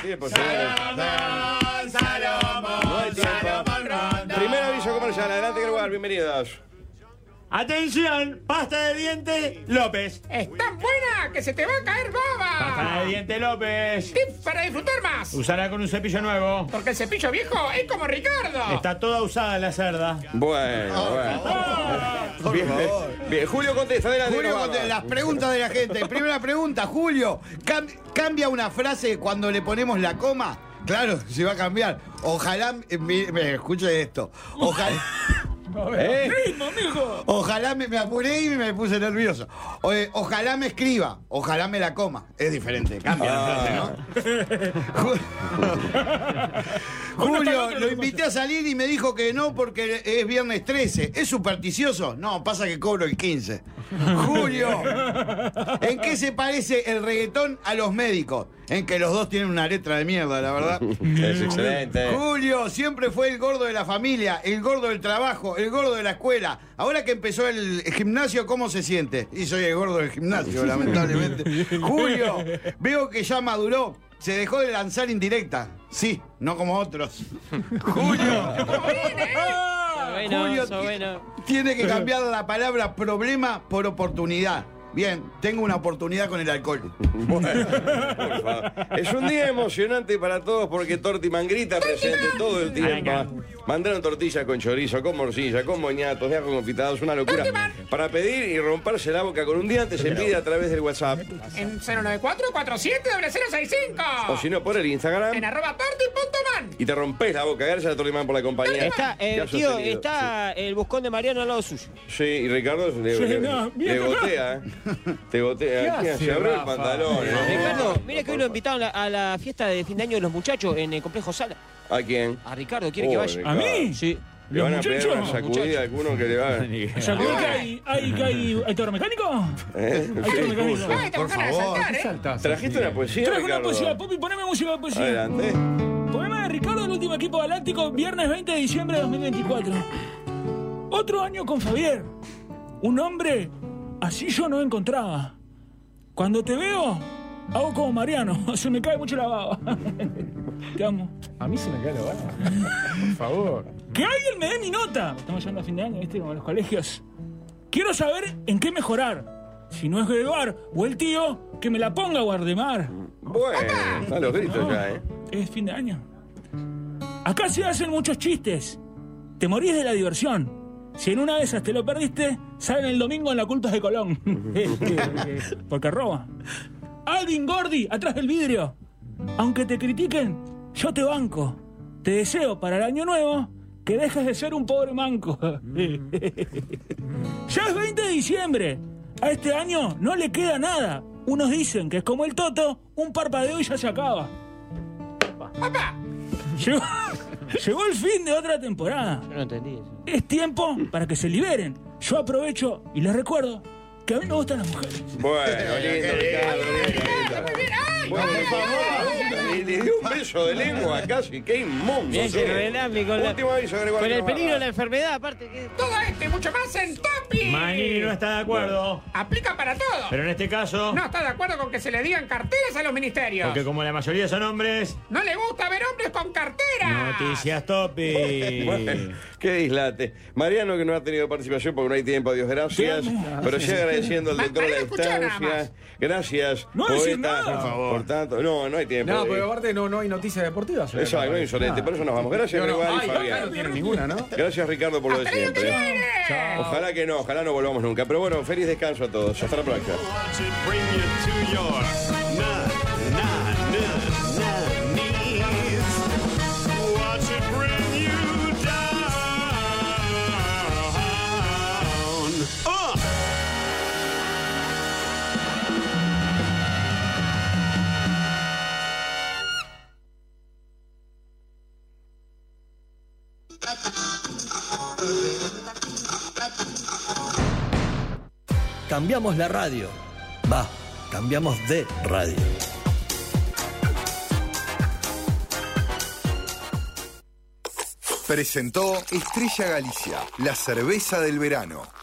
tiempo, señores. No hay tiempo. Primer aviso comercial, adelante, Gregoire, bienvenidos. Atención, pasta de dientes López. ¡Es tan buena que se te va a caer baba! Pasta de dientes López. ¡Tips para disfrutar más! Usará con un cepillo nuevo. Porque el cepillo viejo es como Ricardo. Está toda usada la cerda. Bueno. Bien, Julio contesta, adelante. Julio, las preguntas de la gente. Primera pregunta, Julio. ¿Cambia una frase cuando le ponemos la coma? Claro, se va a cambiar. Ojalá, me escuche esto. Ojalá. Ojalá me apuré y me puse nervioso. Ojalá me escriba, ojalá me la coma. Es diferente, cambia la frase, ¿no? Julio, lo invité a salir y me dijo que no porque es viernes 13. ¿Es supersticioso? No, pasa que cobro el 15. Julio, ¿en qué se parece el reggaetón a los médicos? En que los dos tienen una letra de mierda, la verdad. Es excelente. Julio siempre fue el gordo de la familia, el gordo del trabajo, el gordo de la escuela. Ahora que empezó el gimnasio, ¿cómo se siente? Y soy el gordo del gimnasio, lamentablemente. Julio, veo que ya maduró. Se dejó de lanzar indirecta. Sí, no como otros. Julio. Julio tiene que cambiar la palabra problema por oportunidad. Bien, tengo una oportunidad con el alcohol. Bueno, por favor. Es un día emocionante para todos porque Tortiman grita presente todo el tiempo. Mandaron tortillas con chorizo, con morcilla, con moñatos, de ajo confitados, una locura. Para pedir y romperse la boca con un diente se pide a través del WhatsApp. En 094-47-0065. O si no, por el Instagram. En @torti.man. Y te rompes la boca. Gracias a Tortiman por la compañía. Está, tío, está el buscón de Mariano al lado suyo. Sí, y Ricardo le gotea, ¿eh? Te gotea. Se abrió el pantalón. Ricardo, mire que hoy lo invitaron a la fiesta de fin de año de los muchachos en el complejo Sala. ¿A quién? A Ricardo, ¿quiere que vaya? Ricardo. ¿A mí? Sí. Le van a pegar muchachos? una sacudida a alguno que le va a... ¿Sacudí que hay toro mecánico? Ay, te van a saltar, ¿eh? ¿Trajiste una poesía, Traje una Ricardo? poesía, Popi, poneme música de poesía. Adelante. Poema de Ricardo, el último equipo galáctico, viernes 20 de diciembre de 2024. Otro año con Fabier. Un hombre así yo no encontraba. Cuando te veo, hago como Mariano. Se me cae mucho la baba. Te amo. A mí se me cae la baba. Por favor. Que alguien me dé mi nota. Estamos llegando a fin de año, ¿viste? Como en los colegios. Quiero saber en qué mejorar. Si no es Gregoire o el tío, que me la ponga Guardemar. Bueno, a los gritos No, ya, ¿eh? Es fin de año. Acá se hacen muchos chistes. Te morís de la diversión. Si en una de esas te lo perdiste, salen el domingo en La Culpa de Colón. Porque roba. Alvin Gordy, atrás del vidrio. Aunque te critiquen, yo te banco. Te deseo para el año nuevo que dejes de ser un pobre manco. Ya es 20 de diciembre. A este año no le queda nada. Unos dicen que es como el Toto, un parpadeo y ya se acaba. ¡Papá! Llegó el fin de otra temporada. Yo no entendí eso. Es tiempo para que se liberen. Yo aprovecho y les recuerdo que a mí me gustan las mujeres. Bueno, lindo, Ricardo, lindo. Muy bien. ¡Ay! Bueno, por favor, le dio un beso de lengua casi, qué inmundo. Bien, sos. que Renami con la... Último aviso, Gregoire. Con el que no peligro va. de la enfermedad, aparte. Que... Todo esto y mucho más en Topi. Manini no está de acuerdo. Aplica para todo. Pero en este caso, No está de acuerdo con que se le digan carteras a los ministerios. porque como la mayoría son hombres, No le gusta ver hombres con carteras. noticias Topi. Bueno, qué dislate. Mariano, que no ha tenido participación porque no hay tiempo, Dios gracias. Pero sí agradeciendo al doctor de la Mariano, escuchá nada distancia. más. Gracias, No decir poeta. nada. Por favor. Por tanto, no hay tiempo. No, pero aparte no hay noticias deportivas. Exacto, no hay insolente. Por eso nos vamos. Gracias, Gregoire y No Fabián. tiene ninguna, ¿no? Gracias, Ricardo, por lo de ¡Hasta el año que siempre. viene! Ojalá no volvamos nunca. Pero bueno, feliz descanso a todos. Hasta la próxima. Watch it bring you to your knees. Watch it bring you down. Cambiamos la radio. Va, cambiamos de radio. Presentó Estrella Galicia, la cerveza del verano.